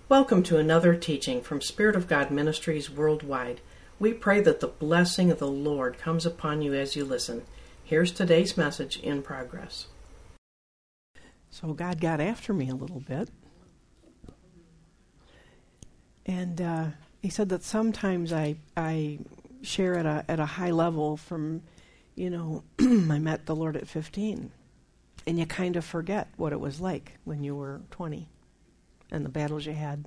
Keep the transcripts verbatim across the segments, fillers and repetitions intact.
Welcome to another teaching from Spirit of God Ministries Worldwide. We pray that the blessing of the Lord comes upon you as you listen. Here's today's message in progress. So God got after me a little bit. And uh, he said that sometimes I I share at a at a high level from, you know, I met the Lord at fifteen. And you kind of forget what it was like when you were twenty and the battles you had.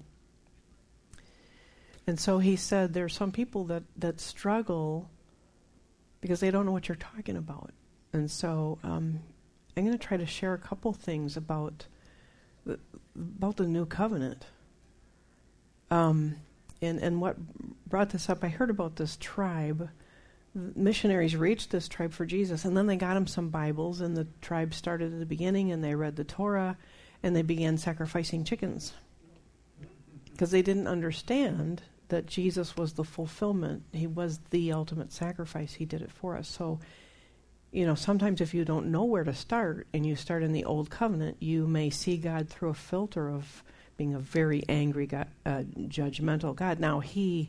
And so he said there are some people that, that struggle because they don't know what you're talking about. And so um, I'm going to try to share a couple things about the, about the new covenant. Um, and, and what brought this up, I heard about this tribe. Missionaries reached this tribe for Jesus, and then they got them some Bibles, and the tribe started at the beginning, and they read the Torah, and they began sacrificing chickens because they didn't understand that Jesus was the fulfillment. He was the ultimate sacrifice. He did it for us. So, you know, sometimes if you don't know where to start, and you start in the Old Covenant, you may see God through a filter of being a very angry, God, uh, judgmental God. Now, He...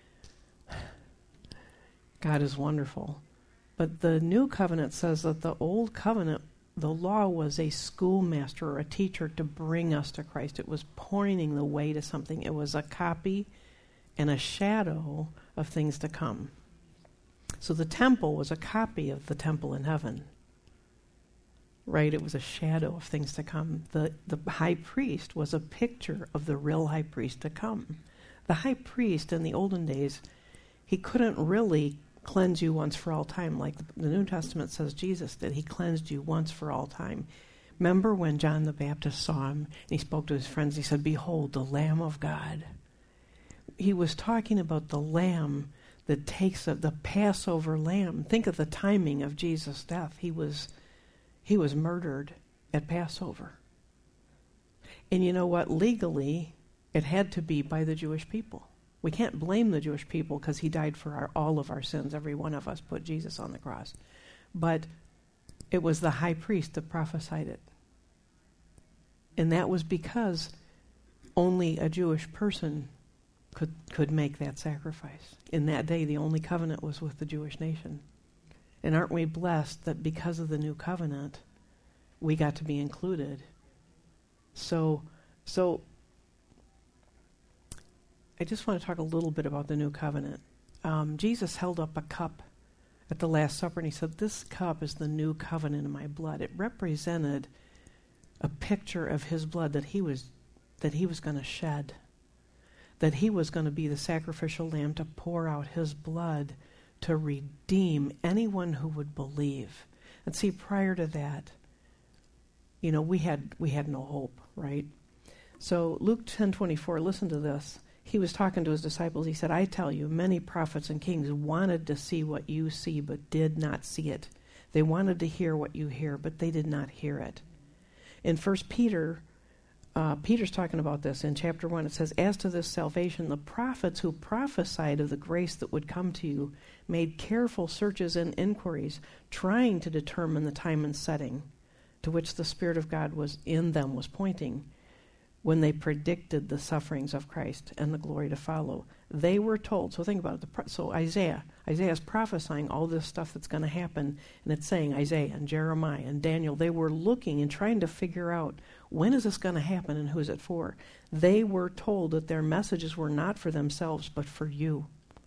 God is wonderful. But the new covenant says that the old covenant, the law was a schoolmaster or a teacher to bring us to Christ. It was pointing the way to something. It was a copy and a shadow of things to come. So the temple was a copy of the temple in heaven. Right? It was a shadow of things to come. The, the high priest was a picture of the real high priest to come. The high priest in the olden days, he couldn't really cleanse you once for all time, like the New Testament says Jesus did. He cleansed you once for all time. Remember when John the Baptist saw him, and he spoke to his friends, he said, "Behold, the Lamb of God." He was talking about the Lamb that takes a, the Passover lamb. Think of the timing of Jesus' death. He was, he was murdered at Passover. And you know what? Legally, it had to be by the Jewish people. We can't blame the Jewish people because he died for our, all of our sins. Every one of us put Jesus on the cross. But it was the high priest that prophesied it. And that was because only a Jewish person could, could make that sacrifice. In that day, the only covenant was with the Jewish nation. And aren't we blessed that because of the new covenant, we got to be included? So, so... I just want to talk a little bit about the new covenant. Um, Jesus held up a cup at the Last Supper, and he said, "This cup is the new covenant in my blood." It represented a picture of his blood that he was that he was going to shed, that he was going to be the sacrificial lamb to pour out his blood to redeem anyone who would believe. And see, prior to that, you know, we had we had no hope, right? So Luke ten twenty-four, listen to this. He was talking to his disciples. He said, "I tell you, many prophets and kings wanted to see what you see, but did not see it. They wanted to hear what you hear, but they did not hear it." In First Peter, uh, Peter's talking about this in chapter one. It says, "As to this salvation, the prophets who prophesied of the grace that would come to you made careful searches and inquiries, trying to determine the time and setting to which the Spirit of God was in them was pointing, when they predicted the sufferings of Christ and the glory to follow. They were told," so think about it, the pro- so Isaiah, Isaiah is prophesying all this stuff that's going to happen, and it's saying Isaiah and Jeremiah and Daniel, they were looking and trying to figure out, when is this going to happen and who is it for? They were told that their messages were not for themselves, but for you.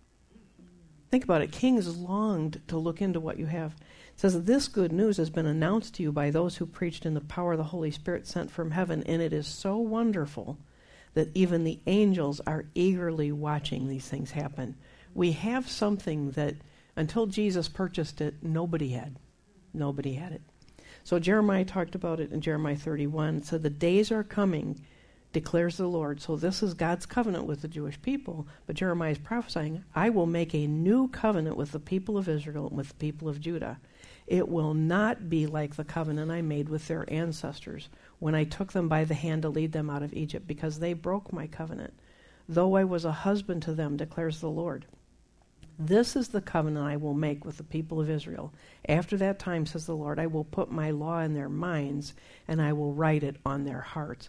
Think about it. Kings longed to look into what you have. It says, "This good news has been announced to you by those who preached in the power of the Holy Spirit sent from heaven, and it is so wonderful that even the angels are eagerly watching these things happen." We have something that, until Jesus purchased it, nobody had. Nobody had it. So Jeremiah talked about it in Jeremiah thirty-one. It said, "The days are coming, declares the Lord." So this is God's covenant with the Jewish people. But Jeremiah is prophesying, "I will make a new covenant with the people of Israel and with the people of Judah. It will not be like the covenant I made with their ancestors when I took them by the hand to lead them out of Egypt, because they broke my covenant, though I was a husband to them, declares the Lord. This is the covenant I will make with the people of Israel. After that time, says the Lord, I will put my law in their minds, and I will write it on their hearts."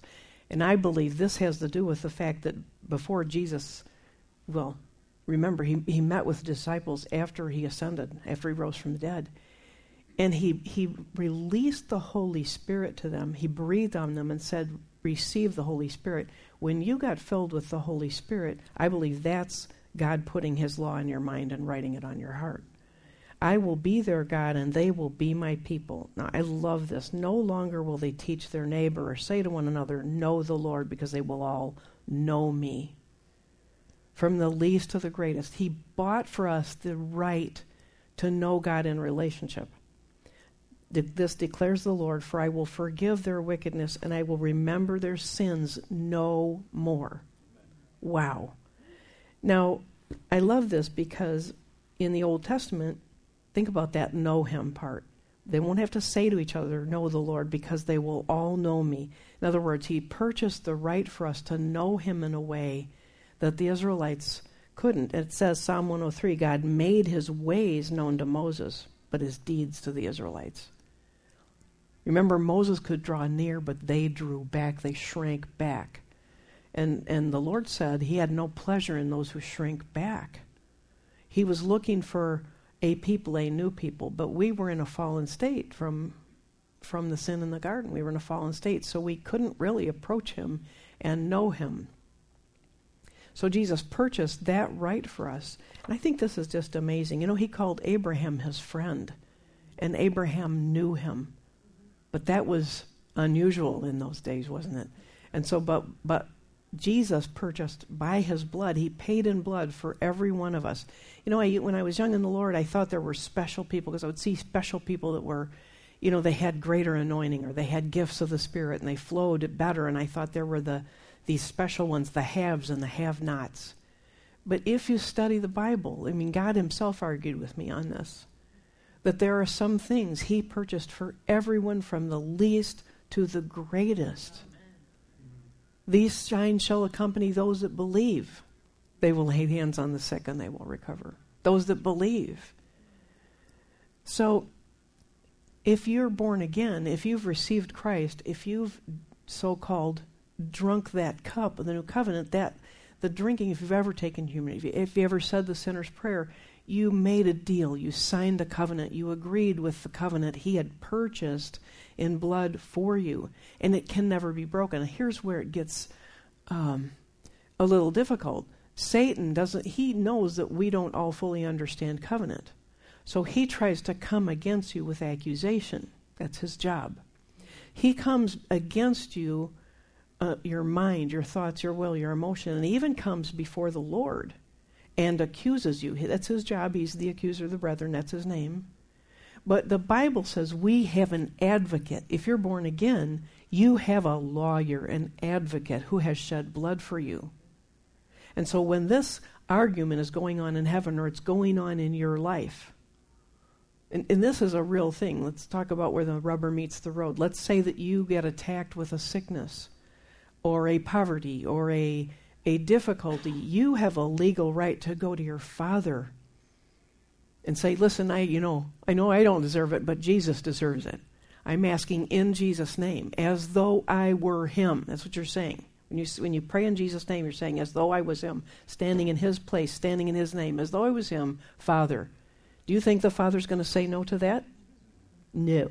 And I believe this has to do with the fact that before Jesus, well, remember, he, he met with disciples after he ascended, after he rose from the dead. And he, he released the Holy Spirit to them. He breathed on them and said, receive the Holy Spirit. When you got filled with the Holy Spirit, I believe that's God putting his law in your mind and writing it on your heart. I will be their God, and they will be my people. Now, I love this. No longer will they teach their neighbor or say to one another, know the Lord, because they will all know me. From the least to the greatest. He bought for us the right to know God in relationship. De- this declares the Lord, for I will forgive their wickedness, and I will remember their sins no more. Wow. Now, I love this because in the Old Testament, think about that know him part. They won't have to say to each other, know the Lord, because they will all know me. In other words, he purchased the right for us to know him in a way that the Israelites couldn't. It says, Psalm one oh three, God made his ways known to Moses, but his deeds to the Israelites. Remember, Moses could draw near, but they drew back. They shrank back. And, and the Lord said he had no pleasure in those who shrink back. He was looking for a people, a new people, but we were in a fallen state from from the sin in the garden. We were in a fallen state, so we couldn't really approach him and know him. So Jesus purchased that right for us. And I think this is just amazing. You know, he called Abraham his friend, and Abraham knew him. But that was unusual in those days, wasn't it? And so, but but Jesus purchased by his blood. He paid in blood for every one of us. You know, I, when I was young in the Lord, I thought there were special people, because I would see special people that were, you know, they had greater anointing, or they had gifts of the Spirit, and they flowed better, and I thought there were the these special ones, the haves and the have-nots. But if you study the Bible, I mean, God himself argued with me on this, that there are some things he purchased for everyone, from the least to the greatest. These signs shall accompany those that believe. They will lay hands on the sick and they will recover. Those that believe. So, if you're born again, if you've received Christ, if you've so-called drunk that cup of the new covenant, that the drinking, if you've ever taken communion, if you, if you ever said the sinner's prayer, you made a deal, you signed a covenant, you agreed with the covenant he had purchased in blood for you, and it can never be broken. And here's where it gets um, a little difficult. Satan doesn't, he knows that we don't all fully understand covenant. So he tries to come against you with accusation. That's his job. He comes against you, uh, your mind, your thoughts, your will, your emotion, and he even comes before the Lord and accuses you. That's his job. He's the accuser of the brethren. That's his name. But the Bible says we have an advocate. If you're born again, you have a lawyer, an advocate who has shed blood for you. And so when this argument is going on in heaven, or it's going on in your life, and, and this is a real thing. Let's talk about where the rubber meets the road. Let's say that you get attacked with a sickness or a poverty or a, a difficulty. You have a legal right to go to your Father and say, listen, I, you know, I know I don't deserve it, but Jesus deserves it. I'm asking in Jesus' name, as though I were him. That's what you're saying. When you when you pray in Jesus' name, you're saying, as though I was him, standing in his place, standing in his name, as though I was him, Father. Do you think the Father's going to say no to that? No.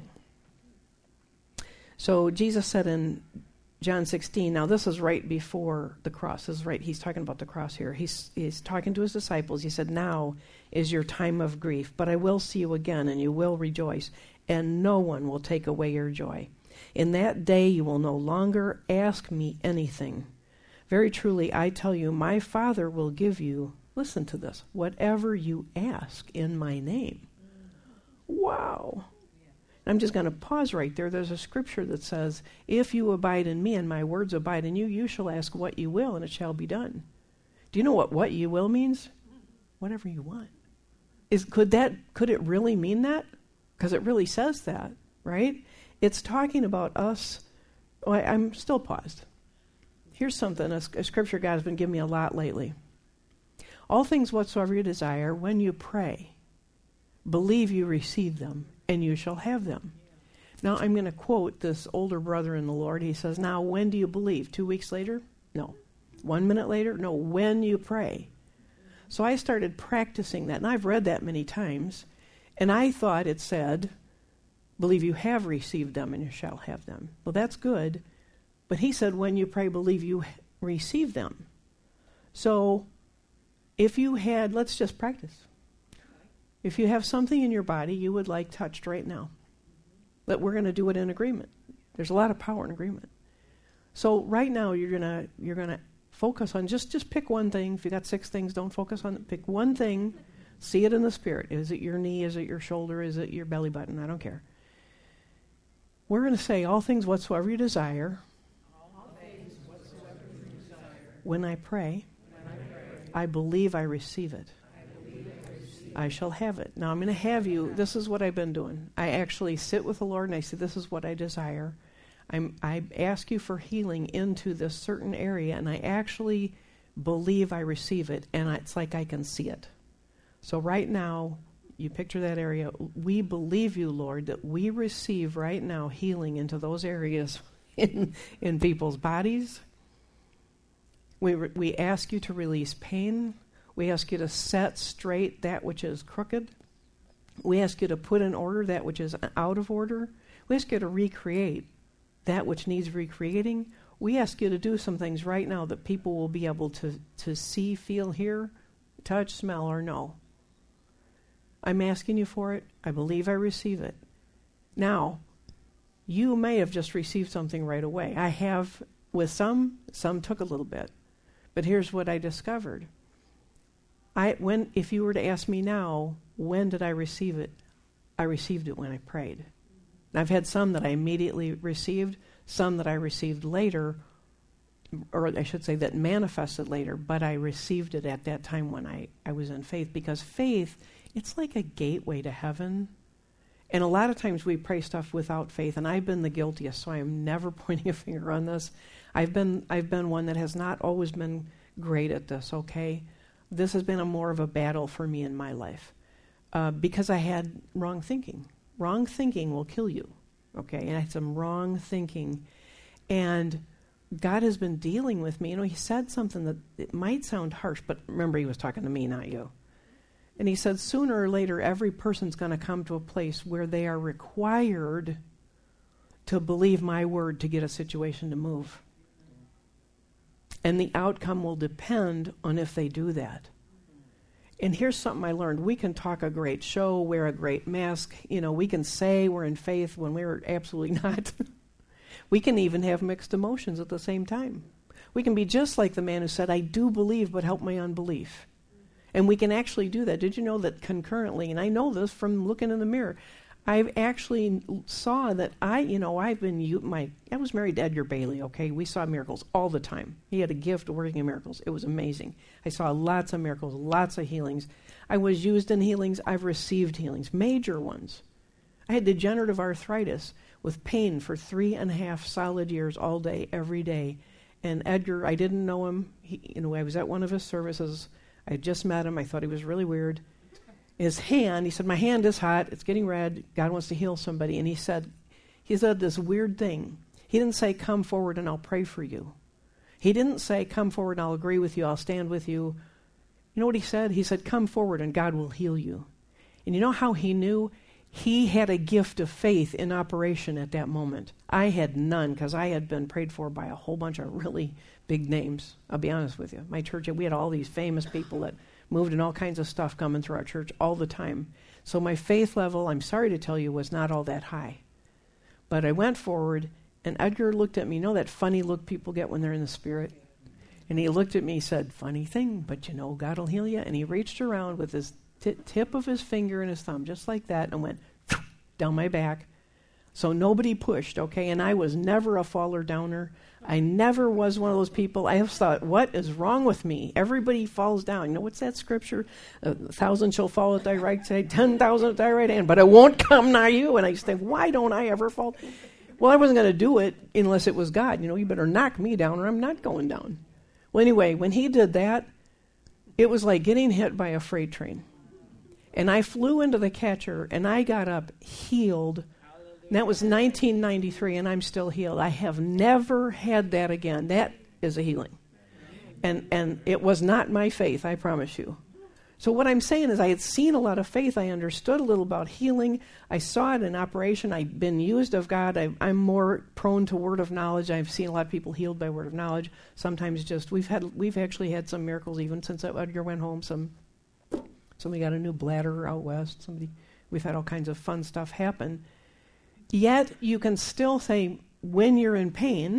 So Jesus said in John sixteen, now this is right before the cross. This is right, he's talking about the cross here. He's, he's talking to his disciples. He said, now is your time of grief, but I will see you again, and you will rejoice, and no one will take away your joy. In that day you will no longer ask me anything. Very truly, I tell you, my Father will give you, listen to this, whatever you ask in my name. Wow. I'm just going to pause right there. There's a scripture that says, if you abide in me and my words abide in you, you shall ask what you will, and it shall be done. Do you know what what you will means? Whatever you want. Is could that could it really mean that? Because it really says that, right? It's talking about us. Oh, I, I'm still paused. Here's something, a, a scripture God has been giving me a lot lately. All things whatsoever you desire, when you pray, believe you receive them, and you shall have them. Now, I'm going to quote this older brother in the Lord. He says, now, when do you believe? Two weeks later? No. One minute later? No. When you pray. So I started practicing that, and I've read that many times, and I thought it said, believe you have received them and you shall have them. Well, that's good, but he said, when you pray, believe you receive them. So if you had, let's just practice. If you have something in your body you would like touched right now, that we're going to do it in agreement. There's a lot of power in agreement. So right now you're going to you're going to focus on, just, just pick one thing. If you got six things, don't focus on it. Pick one thing. See it in the spirit. Is it your knee? Is it your shoulder? Is it your belly button? I don't care. We're going to say, all things whatsoever you desire. All things whatsoever you desire. When I pray, when I, pray I believe I receive it. I shall have it. Now I'm going to have you, this is what I've been doing. I actually sit with the Lord and I say, this is what I desire. I'm, I ask you for healing into this certain area, and I actually believe I receive it, and it's like I can see it. So right now, you picture that area. We believe you, Lord, that we receive right now healing into those areas in, in people's bodies. We, re- we ask you to release pain. We ask you to set straight that which is crooked. We ask you to put in order that which is out of order. We ask you to recreate that which needs recreating. We ask you to do some things right now that people will be able to, to see, feel, hear, touch, smell, or know. I'm asking you for it. I believe I receive it. Now, you may have just received something right away. I have with some, some took a little bit. But here's what I discovered. I, when, if you were to ask me now, when did I receive it? I received it when I prayed. And I've had some that I immediately received, some that I received later, or I should say that manifested later, but I received it at that time when I, I was in faith, because faith, it's like a gateway to heaven. And a lot of times we pray stuff without faith, and I've been the guiltiest, so I'm never pointing a finger on this. I've been I've been one that has not always been great at this, okay? This has been a more of a battle for me in my life uh, because I had wrong thinking. Wrong thinking will kill you, okay? And I had some wrong thinking. And God has been dealing with me. You know, he said something that it might sound harsh, but remember, he was talking to me, not you. And he said, sooner or later, every person's going to come to a place where they are required to believe my word to get a situation to move. And the outcome will depend on if they do that. And here's something I learned. We can talk a great show, wear a great mask. You know, we can say we're in faith when we're absolutely not. We can even have mixed emotions at the same time. We can be just like the man who said, I do believe, but help my unbelief. And we can actually do that. Did you know that concurrently, and I know this from looking in the mirror, I actually saw that I, you know, I've been, my, I was married to Edgar Bailey, okay? We saw miracles all the time. He had a gift of working in miracles. It was amazing. I saw lots of miracles, lots of healings. I was used in healings. I've received healings, major ones. I had degenerative arthritis with pain for three and a half solid years, all day, every day. And Edgar, I didn't know him. He, you know, I was at one of his services. I had just met him. I thought he was really weird. His hand, he said, my hand is hot. It's getting red. God wants to heal somebody. And he said, he said this weird thing. He didn't say, come forward and I'll pray for you. He didn't say, come forward and I'll agree with you. I'll stand with you. You know what he said? He said, come forward and God will heal you. And you know how he knew? He had a gift of faith in operation at that moment. I had none because I had been prayed for by a whole bunch of really big names. I'll be honest with you. My church, we had all these famous people that moved in all kinds of stuff coming through our church all the time. So my faith level, I'm sorry to tell you, was not all that high. But I went forward, and Edgar looked at me. You know that funny look people get when they're in the spirit? And he looked at me and said, funny thing, but you know, God will heal you. And he reached around with his t- tip of his finger and his thumb, just like that, and went down my back. So nobody pushed, okay? And I was never a faller downer. I never was one of those people. I just thought, what is wrong with me? Everybody falls down. You know, what's that scripture? A thousand shall fall at thy right side, ten thousand at thy right hand, but it won't come nigh you. And I just think, why don't I ever fall? Well, I wasn't going to do it unless it was God. You know, you better knock me down or I'm not going down. Well, anyway, when he did that, it was like getting hit by a freight train. And I flew into the catcher, and I got up healed And that was nineteen ninety-three, and I'm still healed. I have never had that again. That is a healing. And and it was not my faith, I promise you. So what I'm saying is I had seen a lot of faith. I understood a little about healing. I saw it in operation. I've been used of God. I, I'm more prone to word of knowledge. I've seen a lot of people healed by word of knowledge. Sometimes just, we've had we've actually had some miracles even since Edgar went home. Some Somebody got a new bladder out west. Somebody, we've had all kinds of fun stuff happen. Yet you can still say when you're in pain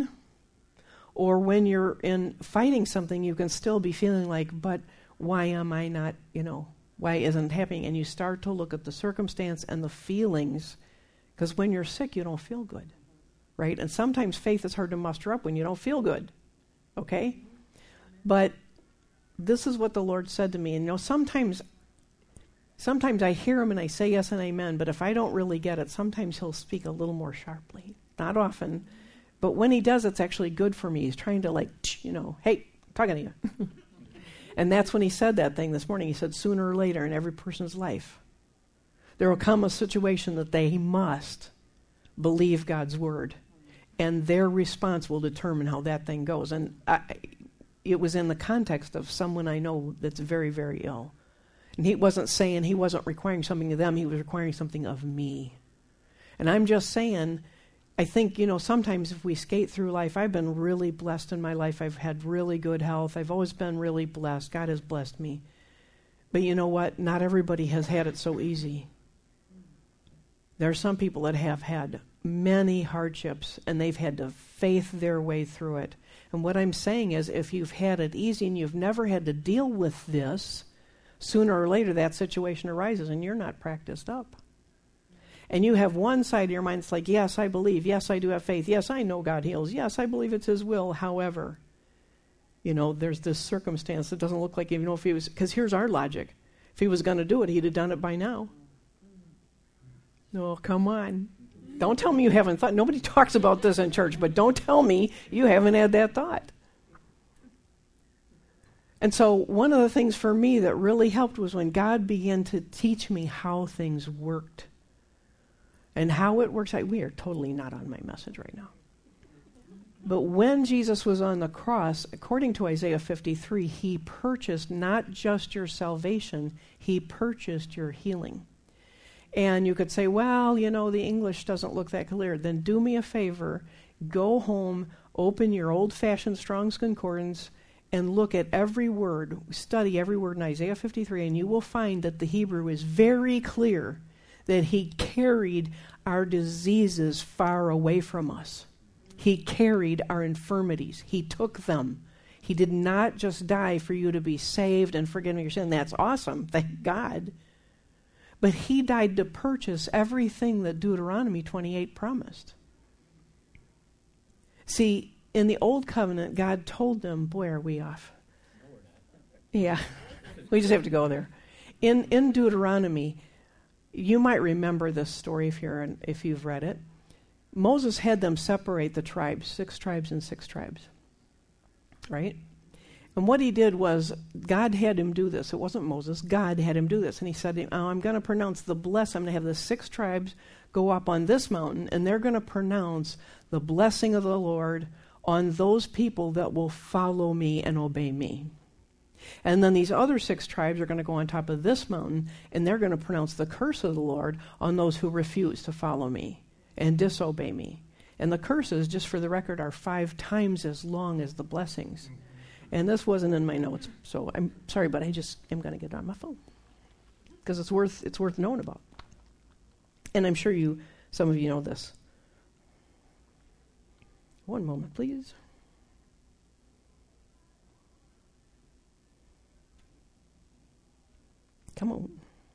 or when you're in fighting something, you can still be feeling like, but why am I not, you know, why isn't it happening? And you start to look at the circumstance and the feelings, because when you're sick, you don't feel good, right? And sometimes faith is hard to muster up when you don't feel good, okay? But this is what the Lord said to me. And, you know, sometimes, sometimes I hear him and I say yes and amen, but if I don't really get it, sometimes he'll speak a little more sharply. Not often, but when he does, it's actually good for me. He's trying to, like, you know, hey, I'm talking to you. And that's when he said that thing this morning. He said, sooner or later in every person's life, there will come a situation that they must believe God's word. And their response will determine how that thing goes. And I, it was in the context of someone I know that's very, very ill. And he wasn't saying, he wasn't requiring something of them. He was requiring something of me. And I'm just saying, I think, you know, sometimes if we skate through life, I've been really blessed in my life. I've had really good health. I've always been really blessed. God has blessed me. But you know what? Not everybody has had it so easy. There are some people that have had many hardships, and they've had to faith their way through it. And what I'm saying is, if you've had it easy and you've never had to deal with this, sooner or later that situation arises and you're not practiced up. And you have one side of your mind that's like, yes, I believe. Yes, I do have faith. Yes, I know God heals. Yes, I believe it's his will. However, you know, there's this circumstance that doesn't look like, you know, if he was, because here's our logic. If he was going to do it, he'd have done it by now. No, come on. Don't tell me you haven't thought. Nobody talks about this in church, but don't tell me you haven't had that thought. And so one of the things for me that really helped was when God began to teach me how things worked. And how it works out. We are totally not on my message right now. But when Jesus was on the cross, according to Isaiah fifty-three, he purchased not just your salvation, he purchased your healing. And you could say, well, you know, the English doesn't look that clear. Then do me a favor, go home, open your old-fashioned Strong's Concordance, and look at every word, study every word in Isaiah fifty-three, and you will find that the Hebrew is very clear that he carried our diseases far away from us. He carried our infirmities. He took them. He did not just die for you to be saved and forgiven your sin. That's awesome, thank God. But he died to purchase everything that Deuteronomy twenty-eight promised. See, in the Old Covenant, God told them, boy, are we off. Yeah, we just have to go there. In in Deuteronomy, you might remember this story if you're in, if you've read it. Moses had them separate the tribes, six tribes and six tribes, right? And what he did was, God had him do this. It wasn't Moses. God had him do this. And he said, oh, I'm going to pronounce the bless. I'm going to have the six tribes go up on this mountain, and they're going to pronounce the blessing of the Lord on those people that will follow me and obey me. And then these other six tribes are going to go on top of this mountain, and they're going to pronounce the curse of the Lord on those who refuse to follow me and disobey me. And the curses, just for the record, are five times as long as the blessings. And this wasn't in my notes, so I'm sorry, but I just am going to get it on my phone because it's worth it's worth knowing about. And I'm sure you, some of you know this. One moment, please. Come on.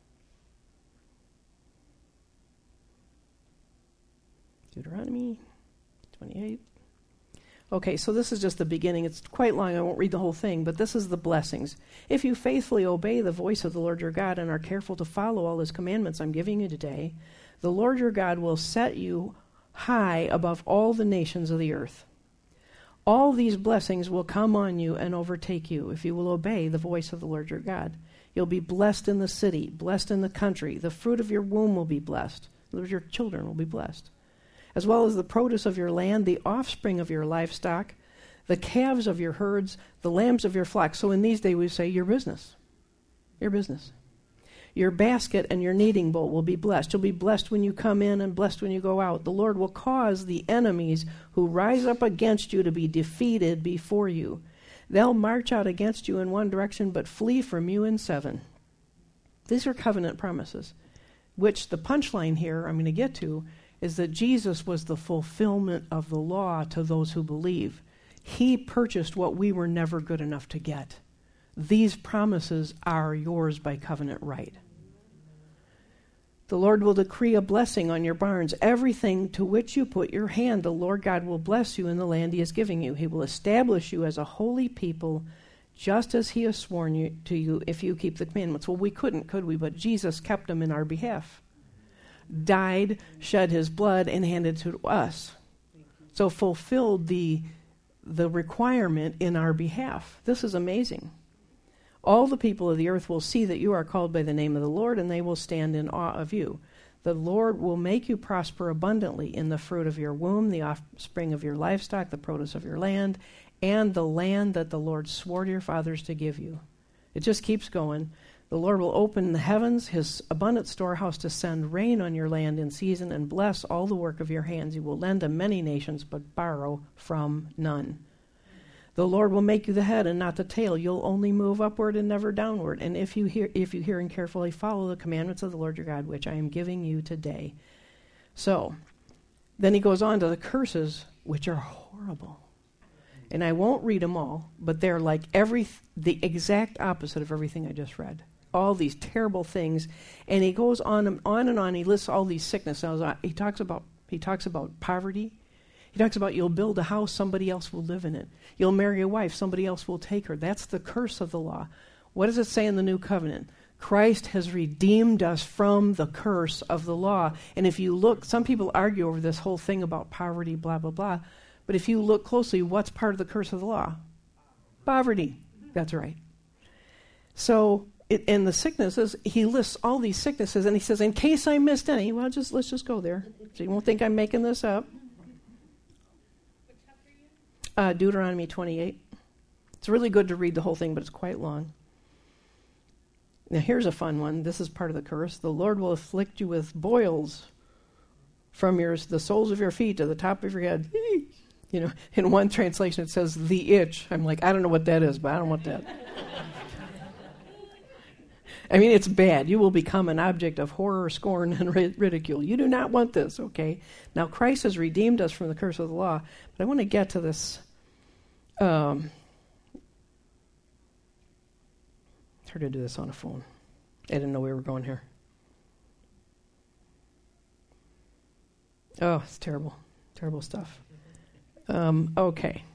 Deuteronomy twenty-eight. Okay, so this is just the beginning. It's quite long. I won't read the whole thing, but this is the blessings. If you faithfully obey the voice of the Lord your God and are careful to follow all his commandments I'm giving you today, the Lord your God will set you high above all the nations of the earth. All these blessings will come on you and overtake you if you will obey the voice of the Lord your God. You'll be blessed in the city, blessed in the country. The fruit of your womb will be blessed. Your children will be blessed. as well as the produce of your land, the offspring of your livestock, the calves of your herds, the lambs of your flocks. So in these days we say your business. Your business. Your basket and your kneading bowl will be blessed. You'll be blessed when you come in and blessed when you go out. The Lord will cause the enemies who rise up against you to be defeated before you. They'll march out against you in one direction, but flee from you in seven. These are covenant promises, which the punchline here I'm going to get to is that Jesus was the fulfillment of the law to those who believe. He purchased what we were never good enough to get. These promises are yours by covenant right. The Lord will decree a blessing on your barns. Everything to which you put your hand, the Lord God will bless you in the land he is giving you. He will establish you as a holy people, just as he has sworn you, to you if you keep the commandments. Well, we couldn't, could we? But Jesus kept them in our behalf. Died, shed his blood, and handed it to us. So fulfilled the, the requirement in our behalf. This is amazing. All the people of the earth will see that you are called by the name of the Lord, and they will stand in awe of you. The Lord will make you prosper abundantly in the fruit of your womb, the offspring of your livestock, the produce of your land, and the land that the Lord swore to your fathers to give you. It just keeps going. The Lord will open the heavens, his abundant storehouse, to send rain on your land in season and bless all the work of your hands. You will lend to many nations, but borrow from none. The Lord will make you the head and not the tail. You'll only move upward and never downward. And if you hear, if you hear and carefully follow the commandments of the Lord your God, which I am giving you today. So, then he goes on to the curses, which are horrible. And I won't read them all, but they're like every the exact opposite of everything I just read. All these terrible things, and he goes on and on and on. He lists all these sicknesses. He talks about he talks about poverty. He talks about you'll build a house, somebody else will live in it. You'll marry a wife, somebody else will take her. That's the curse of the law. What does it say in the New Covenant? Christ has redeemed us from the curse of the law. And if you look, some people argue over this whole thing about poverty, blah, blah, blah. But if you look closely, what's part of the curse of the law? Poverty. That's right. So, it, and the sicknesses, he lists all these sicknesses, and he says, in case I missed any, well, just let's just go there. So you won't think I'm making this up. Uh, Deuteronomy twenty-eight. It's really good to read the whole thing, but it's quite long. Now here's a fun one. This is part of the curse. The Lord will afflict you with boils from your the soles of your feet to the top of your head. You know, in one translation it says the itch. I'm like, I don't know what that is, but I don't want that. I mean, it's bad. You will become an object of horror, scorn, and ridicule. You do not want this, okay? Now, Christ has redeemed us from the curse of the law, but I want to get to this. Um, it's hard to do this on a phone. I didn't know we were going here. Oh, it's terrible. Terrible stuff. Um, okay.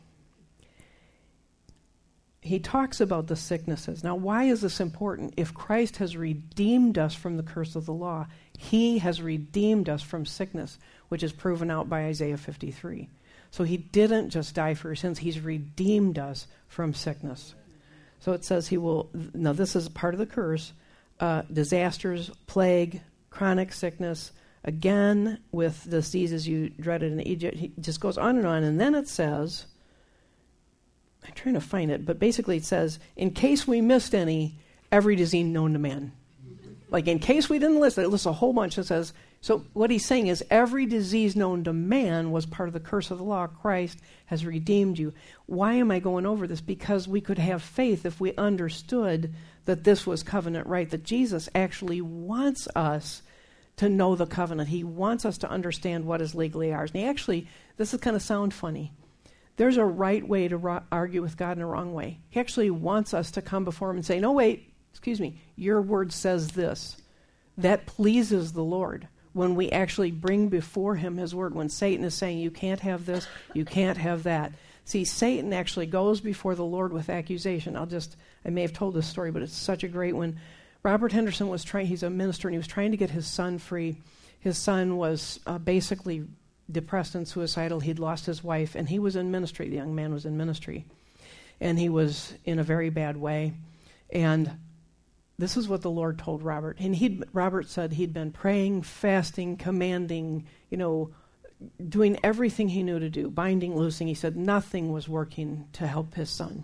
He talks about the sicknesses. Now, why is this important? If Christ has redeemed us from the curse of the law, he has redeemed us from sickness, which is proven out by Isaiah fifty-three. So he didn't just die for your sins. He's redeemed us from sickness. So it says he will, now this is part of the curse, uh, disasters, plague, chronic sickness, again with diseases you dreaded in Egypt. He just goes on and on. And then it says, I'm trying to find it, but basically it says, in case we missed any, every disease known to man. Like in case we didn't list it, it lists a whole bunch. It says, so what he's saying is every disease known to man was part of the curse of the law. Christ has redeemed you. Why am I going over this? Because we could have faith if we understood that this was covenant right, that Jesus actually wants us to know the covenant. He wants us to understand what is legally ours. And he actually, this is kind of sound funny. There's a right way to ro- argue with God and a wrong way. He actually wants us to come before him and say, no, wait, excuse me, your word says this. That pleases the Lord when we actually bring before him his word. When Satan is saying, you can't have this, you can't have that. See, Satan actually goes before the Lord with accusation. I'll just, I may have told this story, but it's such a great one. Robert Henderson was trying, he's a minister, and he was trying to get his son free. His son was uh, basically depressed and suicidal. He'd lost his wife, and he was in ministry. The young man was in ministry. And he was in a very bad way. And this is what the Lord told Robert. And he Robert said he'd been praying, fasting, commanding, you know, doing everything he knew to do, binding, loosing. He said nothing was working to help his son.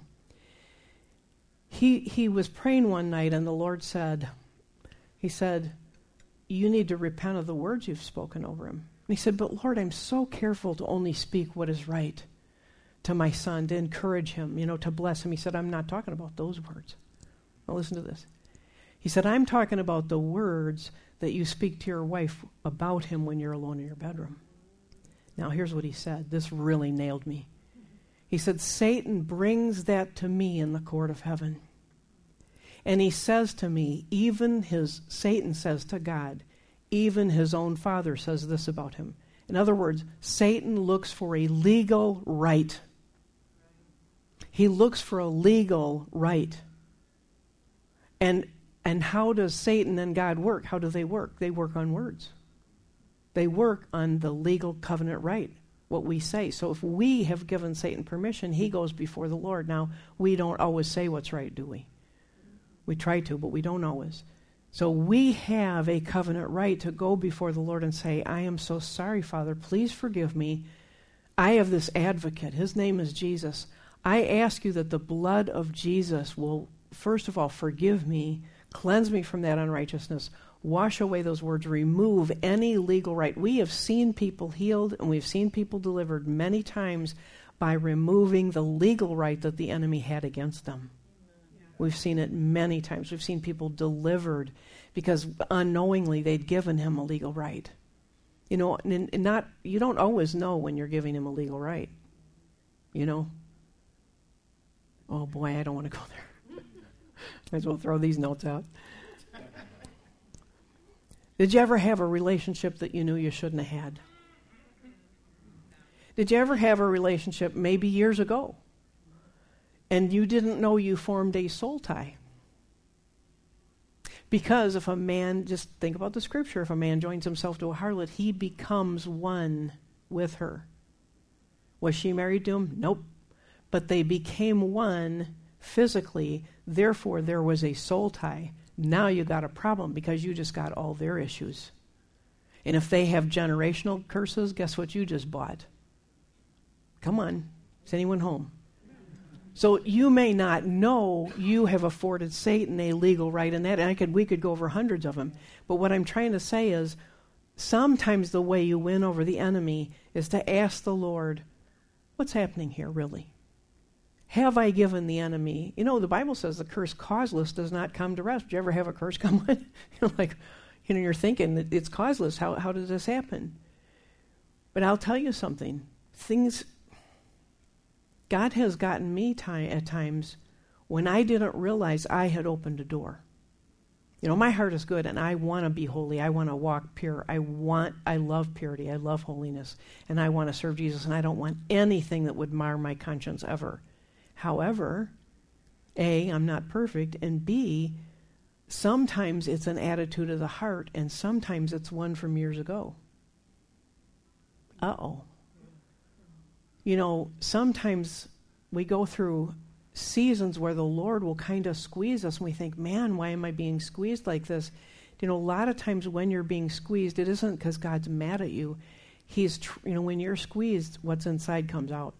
He he was praying one night, and the Lord said, he said, you need to repent of the words you've spoken over him. And he said, but Lord, I'm so careful to only speak what is right to my son, to encourage him, you know, to bless him. He said, I'm not talking about those words. Now listen to this. He said, I'm talking about the words that you speak to your wife about him when you're alone in your bedroom. Now here's what he said. This really nailed me. He said, Satan brings that to me in the court of heaven. And he says to me, even his, Satan says to God, even his own father says this about him. In other words, Satan looks for a legal right. He looks for a legal right. And and how does Satan and God work? How do they work? They work on words. They work on the legal covenant right, what we say. So if we have given Satan permission, he goes before the Lord. Now, we don't always say what's right, do we? We try to, but we don't always. So we have a covenant right to go before the Lord and say, I am so sorry, Father. Please forgive me. I have this advocate. His name is Jesus. I ask you that the blood of Jesus will, first of all, forgive me, cleanse me from that unrighteousness, wash away those words, remove any legal right. We have seen people healed and we've seen people delivered many times by removing the legal right that the enemy had against them. We've seen it many times. We've seen people delivered because unknowingly they'd given him a legal right. You know, and, and not you don't always know when you're giving him a legal right. You know? Oh boy, I don't want to go there. Might as well throw these notes out. Did you ever have a relationship that you knew you shouldn't have had? Did you ever have a relationship maybe years ago and you didn't know you formed a soul tie? Because if a man, just think about the scripture, if a man joins himself to a harlot, he becomes one with her. Was she married to him? Nope. But they became one physically, therefore there was a soul tie. Now you got a problem because you just got all their issues. And if they have generational curses, guess what you just bought? Come on. Is anyone home? So you may not know you have afforded Satan a legal right in that. And I could, we could go over hundreds of them. But what I'm trying to say is sometimes the way you win over the enemy is to ask the Lord, what's happening here really? Have I given the enemy? You know, the Bible says the curse causeless does not come to rest. Did you ever have a curse come on? You're like, you know, you're thinking that it's causeless. How how does this happen? But I'll tell you something. Things, God has gotten me time, at times when I didn't realize I had opened a door. You know, my heart is good and I want to be holy. I want to walk pure. I want, I love purity. I love holiness. And I want to serve Jesus. And I don't want anything that would mar my conscience ever. However, A, I'm not perfect, and B, sometimes it's an attitude of the heart, and sometimes it's one from years ago. Uh-oh. You know, sometimes we go through seasons where the Lord will kind of squeeze us, and we think, man, why am I being squeezed like this? You know, a lot of times when you're being squeezed, it isn't because God's mad at you. He's, tr- you know, when you're squeezed, what's inside comes out.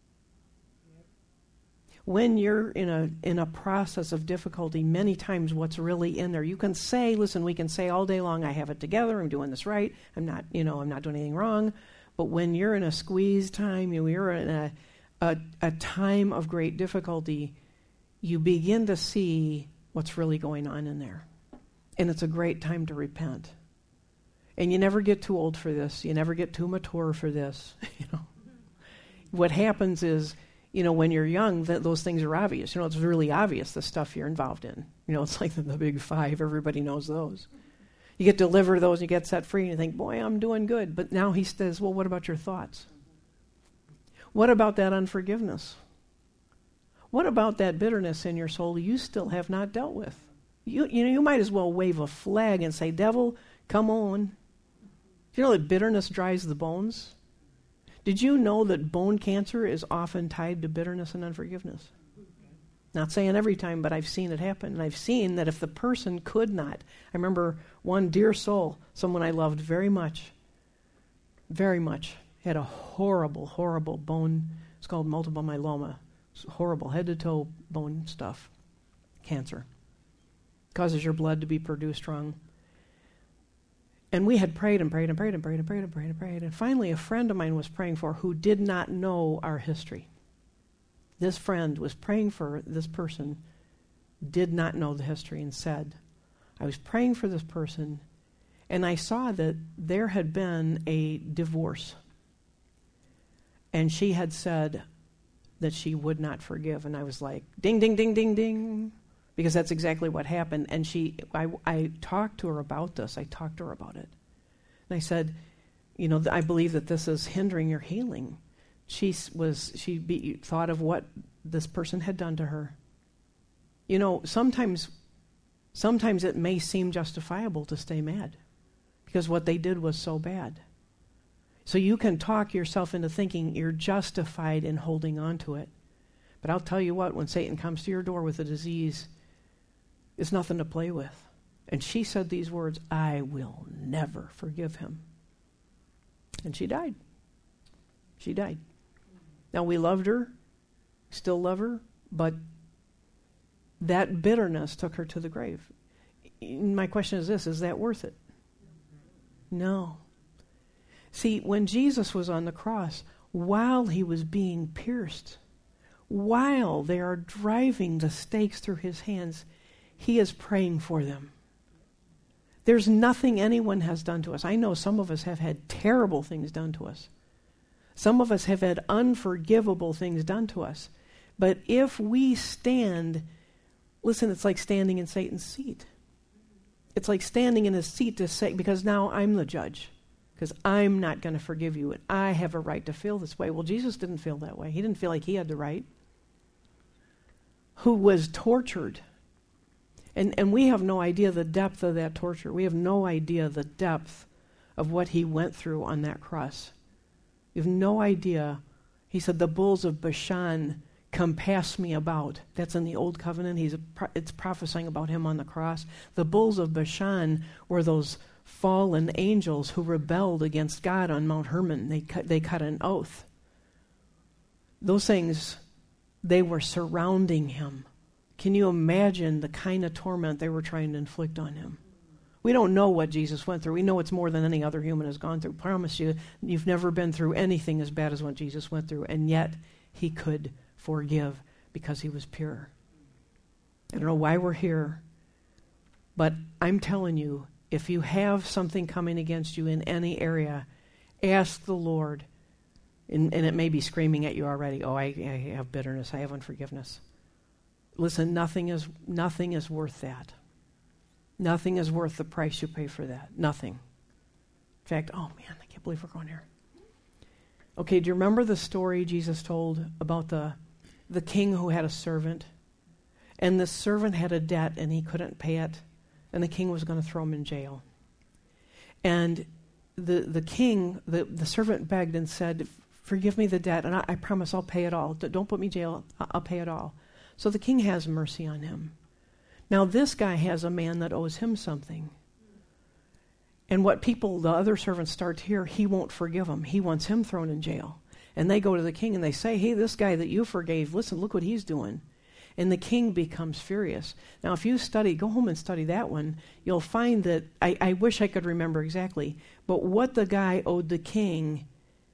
When you're in a in a process of difficulty, many times what's really in there, you can say, listen, we can say all day long, I have it together, I'm doing this right, I'm not, you know, I'm not doing anything wrong. But when you're in a squeeze time, you know, you're in a, a a time of great difficulty, you begin to see what's really going on in there. And it's a great time to repent. And you never get too old for this. You never get too mature for this. You know, what happens is, you know, when you're young, th- those things are obvious. You know, it's really obvious, the stuff you're involved in. You know, it's like the, the big five. Everybody knows those. You get delivered those, you get set free, and you think, boy, I'm doing good. But now he says, well, what about your thoughts? What about that unforgiveness? What about that bitterness in your soul you still have not dealt with? You, you know, you might as well wave a flag and say, devil, come on. You know that bitterness dries the bones? Did you know that bone cancer is often tied to bitterness and unforgiveness? Not saying every time, but I've seen it happen. And I've seen that if the person could not, I remember one dear soul, someone I loved very much, very much, had a horrible, horrible bone. It's called multiple myeloma. It's horrible, head to toe bone stuff. Cancer. Causes your blood to be produced wrong. And we had prayed and prayed and prayed and prayed and prayed and prayed and prayed. And finally, a friend of mine was praying for her who did not know our history. This friend was praying for this person, did not know the history, and said, I was praying for this person, and I saw that there had been a divorce. And she had said that she would not forgive. And I was like, ding, ding, ding, ding, ding. Because that's exactly what happened. And she, I, I talked to her about this. I talked to her about it. And I said, you know, I believe that this is hindering your healing. She was, she be, thought of what this person had done to her. You know, sometimes, sometimes it may seem justifiable to stay mad because what they did was so bad. So you can talk yourself into thinking you're justified in holding on to it. But I'll tell you what, when Satan comes to your door with a disease, it's nothing to play with. And she said these words, I will never forgive him. And she died. She died. Now, we loved her, still love her, but that bitterness took her to the grave. My question is this, is that worth it? No. See, when Jesus was on the cross, while he was being pierced, while they are driving the stakes through his hands, he is praying for them. There's nothing anyone has done to us. I know some of us have had terrible things done to us. Some of us have had unforgivable things done to us. But if we stand, listen, it's like standing in Satan's seat. It's like standing in his seat to say, because now I'm the judge. Because I'm not going to forgive you, and I have a right to feel this way. Well, Jesus didn't feel that way. He didn't feel like he had the right. Who was tortured. And and we have no idea the depth of that torture. We have no idea the depth of what he went through on that cross. We have no idea. He said, the bulls of Bashan compass me about. That's in the Old Covenant. He's a, it's prophesying about him on the cross. The bulls of Bashan were those fallen angels who rebelled against God on Mount Hermon. They cut, they cut an oath. Those things, they were surrounding him. Can you imagine the kind of torment they were trying to inflict on him? We don't know what Jesus went through. We know it's more than any other human has gone through. I promise you, you've never been through anything as bad as what Jesus went through, and yet he could forgive because he was pure. I don't know why we're here, but I'm telling you, if you have something coming against you in any area, ask the Lord, and, and it may be screaming at you already, oh, I, I have bitterness, I have unforgiveness. Listen, nothing is nothing is worth that. Nothing is worth the price you pay for that. Nothing. In fact, oh man, I can't believe we're going here. Okay, do you remember the story Jesus told about the the king who had a servant? And the servant had a debt and he couldn't pay it, and the king was going to throw him in jail. And the the king, the, the servant begged and said, forgive me the debt, and I, I promise I'll pay it all. Don't put me in jail, I'll pay it all. So the king has mercy on him. Now this guy has a man that owes him something. And what people, the other servants start to hear, he won't forgive him. He wants him thrown in jail. And they go to the king and they say, hey, this guy that you forgave, listen, look what he's doing. And the king becomes furious. Now if you study, go home and study that one, you'll find that, I, I wish I could remember exactly, but what the guy owed the king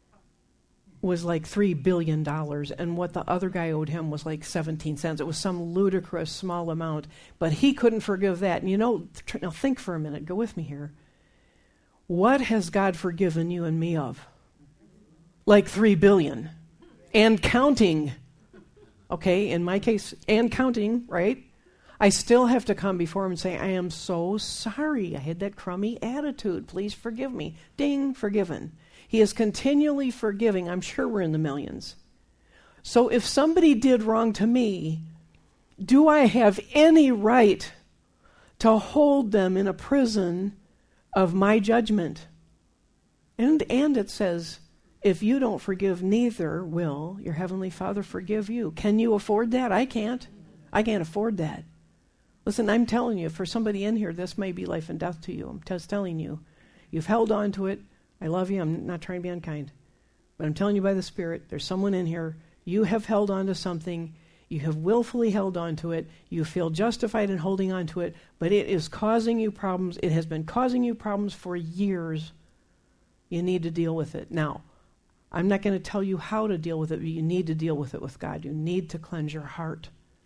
was like three billion dollars, and what the other guy owed him was like seventeen cents. It was some ludicrous small amount, but he couldn't forgive that. And you know, now think for a minute, go with me here. What has God forgiven you and me of? Like three billion dollars. And counting. Okay, in my case, and counting, right? I still have to come before him and say, I am so sorry. I had that crummy attitude. Please forgive me. Ding, forgiven. He is continually forgiving. I'm sure we're in the millions. So if somebody did wrong to me, do I have any right to hold them in a prison of my judgment? And, and it says, if you don't forgive, neither will your heavenly Father forgive you. Can you afford that? I can't. I can't afford that. Listen, I'm telling you, for somebody in here, this may be life and death to you. I'm just telling you. You've held on to it. I love you. I'm not trying to be unkind. But I'm telling you by the Spirit, there's someone in here, you have held on to something, you have willfully held on to it, you feel justified in holding on to it, but it is causing you problems. It has been causing you problems for years. You need to deal with it. Now, I'm not going to tell you how to deal with it, but you need to deal with it with God. You need to cleanse your heart.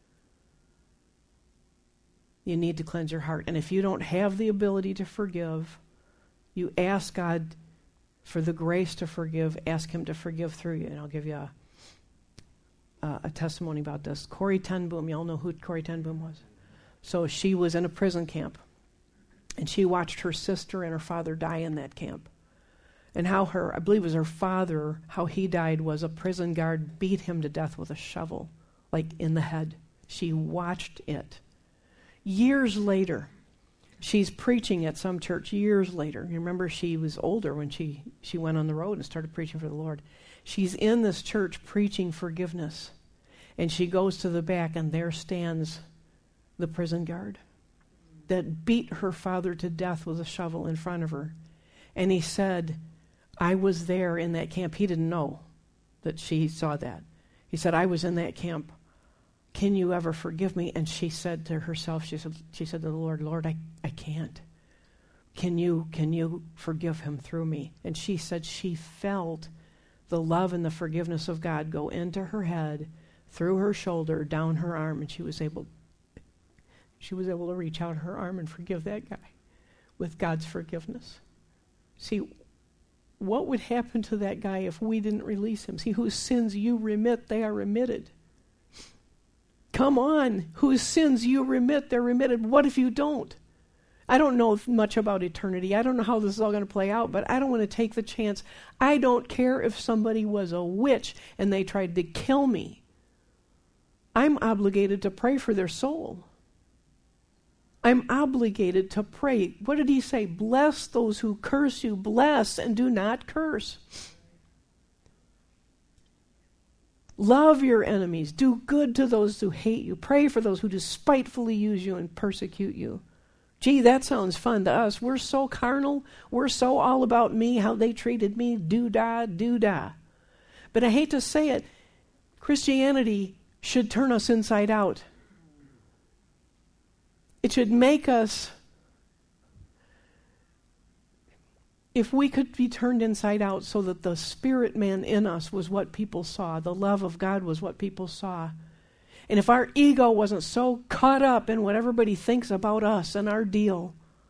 You need to cleanse your heart. And if you don't have the ability to forgive, you ask God for the grace to forgive. Ask him to forgive through you. And I'll give you a, a, a testimony about this. Corrie ten Boom. You all know who Corrie ten Boom was? So she was in a prison camp. And she watched her sister and her father die in that camp. And how her, I believe it was her father, how he died was a prison guard beat him to death with a shovel, like in the head. She watched it. Years later, she's preaching at some church years later. You remember she was older when she, she went on the road and started preaching for the Lord. She's in this church preaching forgiveness. And she goes to the back, and there stands the prison guard that beat her father to death with a shovel in front of her. And he said, I was there in that camp. He didn't know that she saw that. He said, I was in that camp. Can you ever forgive me? And she said to herself, she said, she said to the Lord, Lord, I, I can't. Can you, can you forgive him through me? And she said she felt the love and the forgiveness of God go into her head, through her shoulder, down her arm, and she was able, she was able to reach out her arm and forgive that guy with God's forgiveness. See, what would happen to that guy if we didn't release him? See, whose sins you remit, they are remitted. Come on, whose sins you remit, they're remitted. What if you don't? I don't know much about eternity. I don't know how this is all going to play out, but I don't want to take the chance. I don't care if somebody was a witch and they tried to kill me. I'm obligated to pray for their soul. I'm obligated to pray. What did he say? Bless those who curse you. Bless and do not curse. Love your enemies. Do good to those who hate you. Pray for those who despitefully use you and persecute you. Gee, that sounds fun to us. We're so carnal. We're so all about me, how they treated me. Do-da, do-da. But I hate to say it, Christianity should turn us inside out. It should make us, if we could be turned inside out so that the spirit man in us was what people saw, the love of God was what people saw. And if our ego wasn't so caught up in what everybody thinks about us and our deal.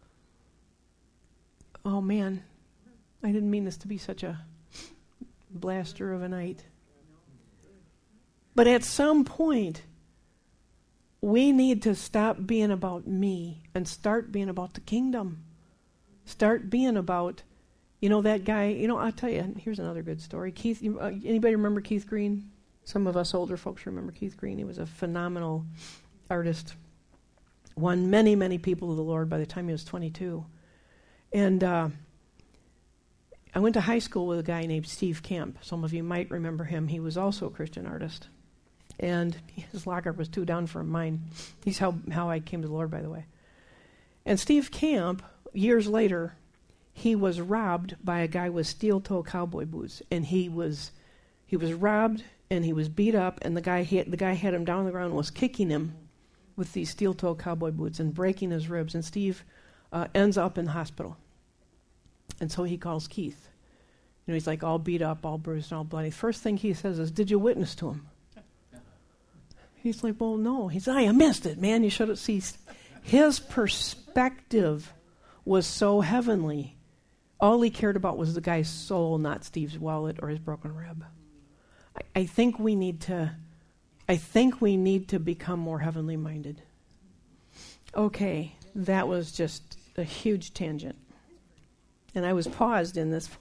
Oh man, I didn't mean this to be such a blaster of a night. But at some point, we need to stop being about me and start being about the kingdom. Start being about, you know, that guy. You know, I'll tell you, here's another good story. Keith, you, uh, anybody remember Keith Green? Some of us older folks remember Keith Green. He was a phenomenal artist. Won many, many people to the Lord by the time he was twenty-two. And uh, I went to high school with a guy named Steve Camp. Some of you might remember him. He was also a Christian artist. And his locker was two down from mine. He's how, how I came to the Lord, by the way. And Steve Camp, years later, he was robbed by a guy with steel-toe cowboy boots. And he was he was robbed, and he was beat up, and the guy hit, the guy had him down on the ground and was kicking him with these steel-toe cowboy boots and breaking his ribs. And Steve uh, ends up in the hospital. And so he calls Keith. You know, he's like all beat up, all bruised, and all bloody. First thing he says is, did you witness to him? He's like, well, no. He said, I missed it, man. You should have seen. His perspective was so heavenly. All he cared about was the guy's soul, not Steve's wallet or his broken rib. I, I think we need to, I think we need to become more heavenly minded. Okay, that was just a huge tangent. And I was paused in this.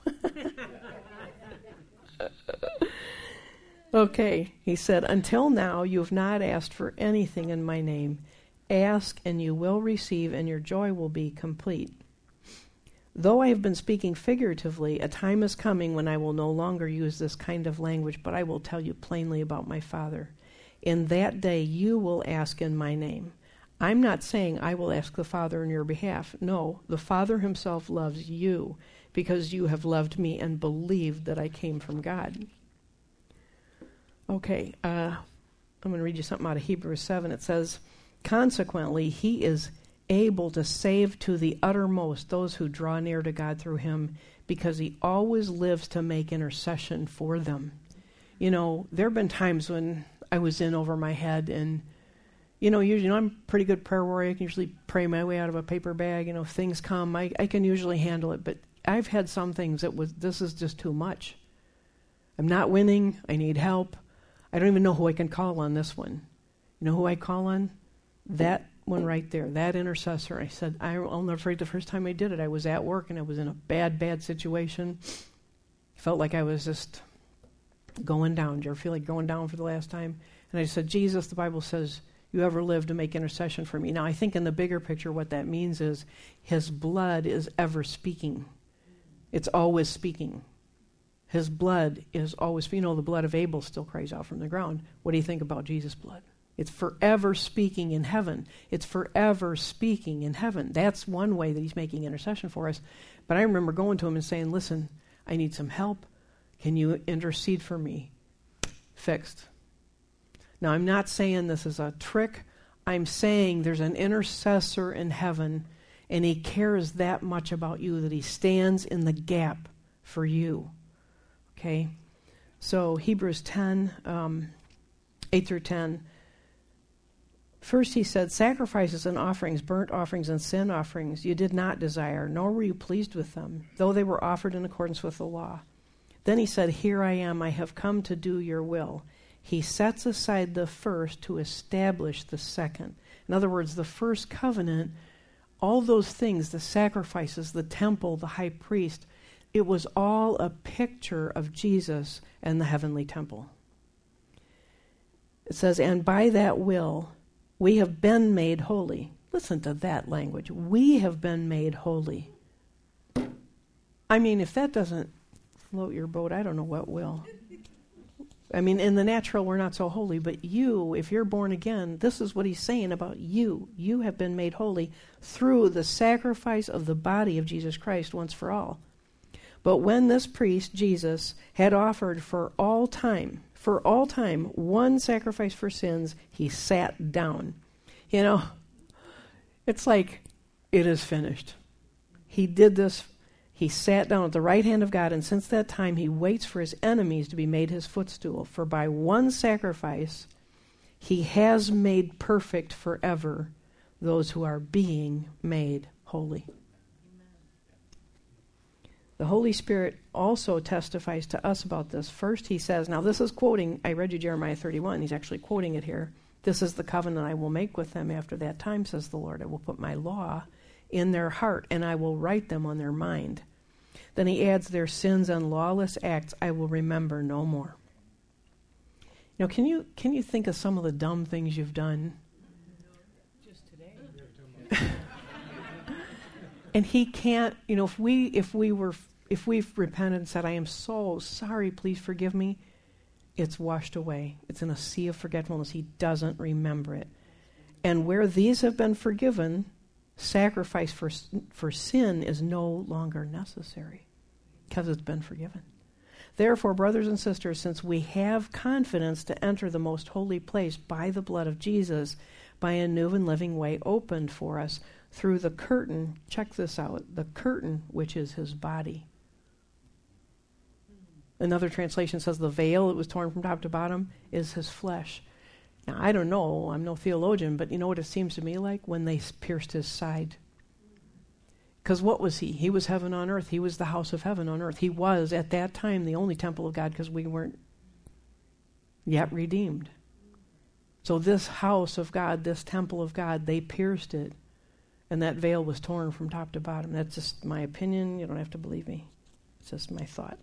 Okay, he said, until now you have not asked for anything in my name. Ask and you will receive, and your joy will be complete. Though I have been speaking figuratively, a time is coming when I will no longer use this kind of language, but I will tell you plainly about my Father. In that day you will ask in my name. I'm not saying I will ask the Father on your behalf. No, the Father himself loves you, because you have loved me and believed that I came from God. Okay, uh, I'm going to read you something out of Hebrews seven. It says, consequently, he is able to save to the uttermost those who draw near to God through him, because he always lives to make intercession for them. You know, there have been times when I was in over my head, and, you know, usually, you know, I'm a pretty good prayer warrior. I can usually pray my way out of a paper bag. You know, if things come, I, I can usually handle it. But I've had some things that was, this is just too much. I'm not winning. I need help. I don't even know who I can call on this one. You know who I call on? That one right there, that intercessor. I said, I'll never forget the first time I did it. I was at work, and I was in a bad, bad situation. Felt like I was just going down. Do you ever feel like going down for the last time? And I said, Jesus, the Bible says, you ever live to make intercession for me. Now, I think in the bigger picture what that means is his blood is ever speaking. It's always speaking. His blood is always, you know, the blood of Abel still cries out from the ground. What do you think about Jesus' blood? It's forever speaking in heaven. It's forever speaking in heaven. That's one way that he's making intercession for us. But I remember going to him and saying, listen, I need some help. Can you intercede for me? Fixed. Now, I'm not saying this is a trick. I'm saying there's an intercessor in heaven, and he cares that much about you that he stands in the gap for you. Okay? So Hebrews ten, um, eight through ten. First he said, sacrifices and offerings, burnt offerings and sin offerings you did not desire, nor were you pleased with them, though they were offered in accordance with the law. Then he said, here I am, I have come to do your will. He sets aside the first to establish the second. In other words, the first covenant, all those things, the sacrifices, the temple, the high priest, it was all a picture of Jesus and the heavenly temple. It says, and by that will, we have been made holy. Listen to that language. We have been made holy. I mean, if that doesn't float your boat, I don't know what will. I mean, in the natural, we're not so holy, but you, if you're born again, this is what he's saying about you. You have been made holy through the sacrifice of the body of Jesus Christ once for all. But when this priest, Jesus, had offered for all time, for all time, one sacrifice for sins, he sat down. You know, it's like, it is finished. He did this. He sat down at the right hand of God, and since that time he waits for his enemies to be made his footstool. For by one sacrifice he has made perfect forever those who are being made holy. The Holy Spirit also testifies to us about this. First he says, now this is quoting, I read you Jeremiah thirty-one, he's actually quoting it here. This is the covenant I will make with them after that time, says the Lord. I will put my law in their heart, and I will write them on their mind. Then he adds, their sins and lawless acts I will remember no more. Now, can you can you think of some of the dumb things you've done? Just today. And he can't, you know, if we if we were if we've repented and said, I am so sorry, please forgive me, it's washed away. It's in a sea of forgetfulness. He doesn't remember it. And where these have been forgiven, sacrifice for for sin is no longer necessary because it's been forgiven. Therefore, brothers and sisters, since we have confidence to enter the most holy place by the blood of Jesus, by a new and living way opened for us through the curtain, check this out, the curtain which is his body. Another translation says the veil that was torn from top to bottom is his flesh. Now, I don't know, I'm no theologian, but you know what it seems to me like? When they pierced his side. Because what was he? He was heaven on earth. He was the house of heaven on earth. He was, at that time, the only temple of God because we weren't yet redeemed. So this house of God, this temple of God, they pierced it, and that veil was torn from top to bottom. That's just my opinion. You don't have to believe me. It's just my thought.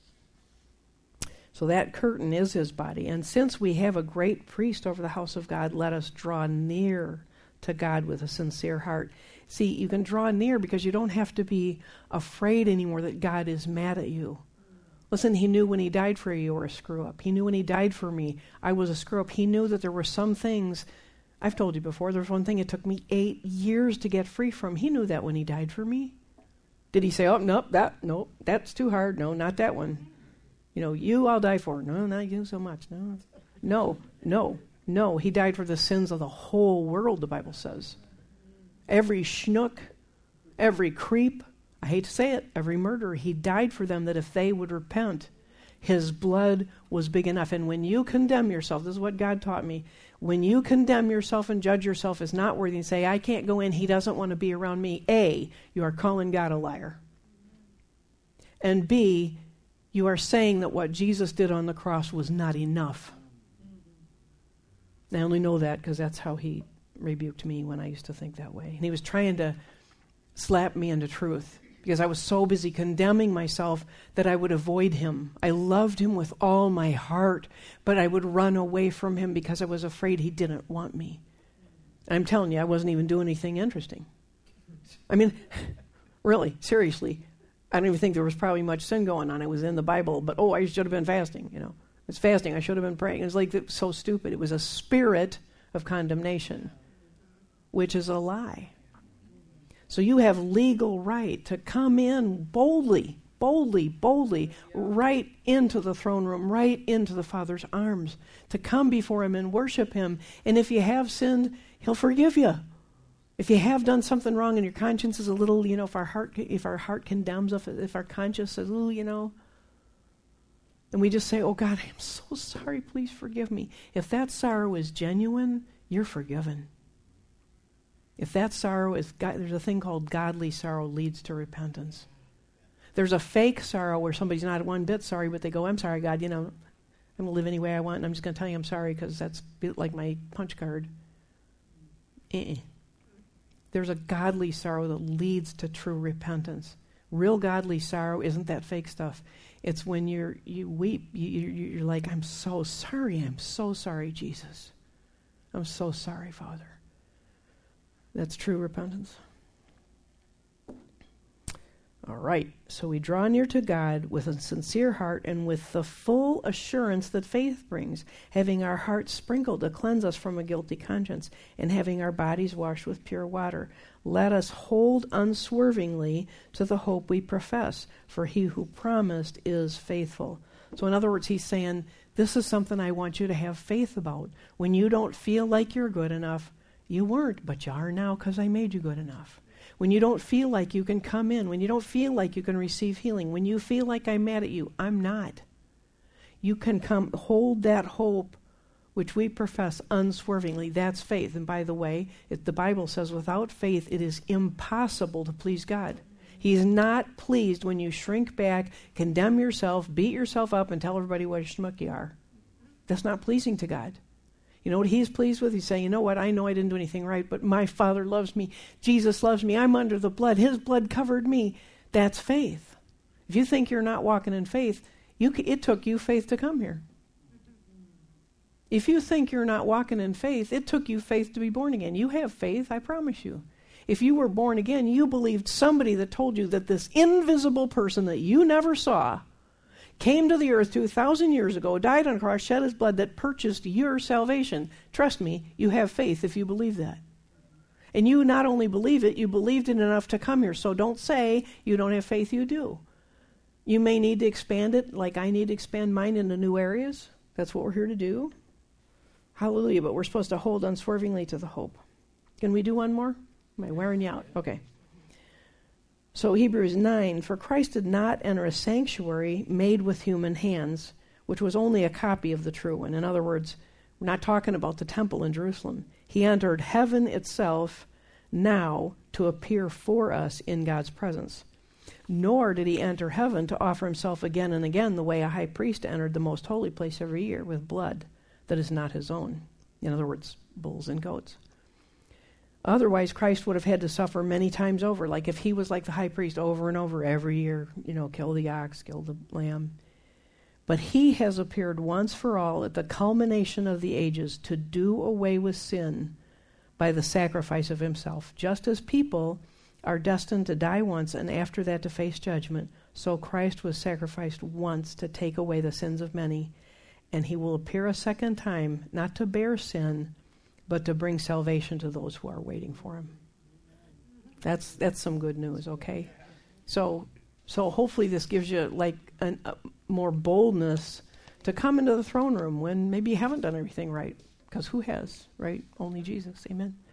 So that curtain is his body. And since we have a great priest over the house of God, let us draw near to God with a sincere heart. See, you can draw near because you don't have to be afraid anymore that God is mad at you. Listen, he knew when he died for you, you were a screw-up. He knew when he died for me, I was a screw-up. He knew that there were some things, I've told you before, there was one thing it took me eight years to get free from. He knew that when he died for me. Did he say, oh, nope, that, nope, that's too hard. No, not that one. You know, you I'll die for. No, not you so much. No, no, no, no. He died for the sins of the whole world, the Bible says. Every schnook, every creep, I hate to say it, every murderer, he died for them that if they would repent, his blood was big enough. And when you condemn yourself, this is what God taught me, when you condemn yourself and judge yourself as not worthy and say, I can't go in, he doesn't want to be around me, A, you are calling God a liar. And B, you are saying that what Jesus did on the cross was not enough. I only know that because that's how he rebuked me when I used to think that way. And he was trying to slap me into truth because I was so busy condemning myself that I would avoid him. I loved him with all my heart, but I would run away from him because I was afraid he didn't want me. And I'm telling you, I wasn't even doing anything interesting. I mean, really, seriously, I don't even think there was probably much sin going on. It was in the Bible, but oh, I should have been fasting, you know. It's fasting, I should have been praying. It was like, it was so stupid. It was a spirit of condemnation, which is a lie. So you have legal right to come in boldly, boldly, boldly, right into the throne room, right into the Father's arms, to come before him and worship him. And if you have sinned, he'll forgive you. If you have done something wrong and your conscience is a little, you know, if our heart, if our heart condemns, if, if our conscience says, ooh, you know, and we just say, oh God, I'm so sorry, please forgive me. If that sorrow is genuine, you're forgiven. If that sorrow is, God, there's a thing called godly sorrow leads to repentance. There's a fake sorrow where somebody's not one bit sorry, but they go, I'm sorry, God, you know, I'm going to live any way I want, and I'm just going to tell you I'm sorry because that's like my punch card. Uh-uh. There's a godly sorrow that leads to true repentance. Real godly sorrow isn't that fake stuff. It's when you're you weep, you, you're like, I'm so sorry, I'm so sorry, Jesus. I'm so sorry, Father. That's true repentance. All right, so we draw near to God with a sincere heart and with the full assurance that faith brings, having our hearts sprinkled to cleanse us from a guilty conscience, and having our bodies washed with pure water. Let us hold unswervingly to the hope we profess, for he who promised is faithful. So in other words, he's saying, this is something I want you to have faith about. When you don't feel like you're good enough, you weren't, but you are now because I made you good enough. When you don't feel like you can come in, when you don't feel like you can receive healing, when you feel like I'm mad at you, I'm not. You can come, hold that hope which we profess unswervingly. That's faith. And by the way, if the Bible says without faith it is impossible to please God. He's not pleased when you shrink back, condemn yourself, beat yourself up, and tell everybody what a schmuck you are. That's not pleasing to God. You know what he's pleased with? He's saying, you know what, I know I didn't do anything right, but my Father loves me. Jesus loves me. I'm under the blood. His blood covered me. That's faith. If you think you're not walking in faith, you, it took you faith to come here. If you think you're not walking in faith, it took you faith to be born again. You have faith, I promise you. If you were born again, you believed somebody that told you that this invisible person that you never saw came to the earth two thousand years ago, died on a cross, shed his blood that purchased your salvation. Trust me, you have faith if you believe that. And you not only believe it, you believed it enough to come here. So don't say you don't have faith, you do. You may need to expand it like I need to expand mine into new areas. That's what we're here to do. Hallelujah, but we're supposed to hold unswervingly to the hope. Can we do one more? Am I wearing you out? Okay. So Hebrews nine, for Christ did not enter a sanctuary made with human hands, which was only a copy of the true one. In other words, we're not talking about the temple in Jerusalem. He entered heaven itself now to appear for us in God's presence. Nor did he enter heaven to offer himself again and again the way a high priest entered the most holy place every year with blood that is not his own. In other words, bulls and goats. Otherwise, Christ would have had to suffer many times over. Like if he was like the high priest over and over every year, you know, kill the ox, kill the lamb. But he has appeared once for all at the culmination of the ages to do away with sin by the sacrifice of himself. Just as people are destined to die once and after that to face judgment, so Christ was sacrificed once to take away the sins of many. And he will appear a second time, not to bear sin, but to bring salvation to those who are waiting for him. That's that's some good news, okay? So, so hopefully this gives you like an, a more boldness to come into the throne room when maybe you haven't done everything right. Because who has, right? Only Jesus. Amen.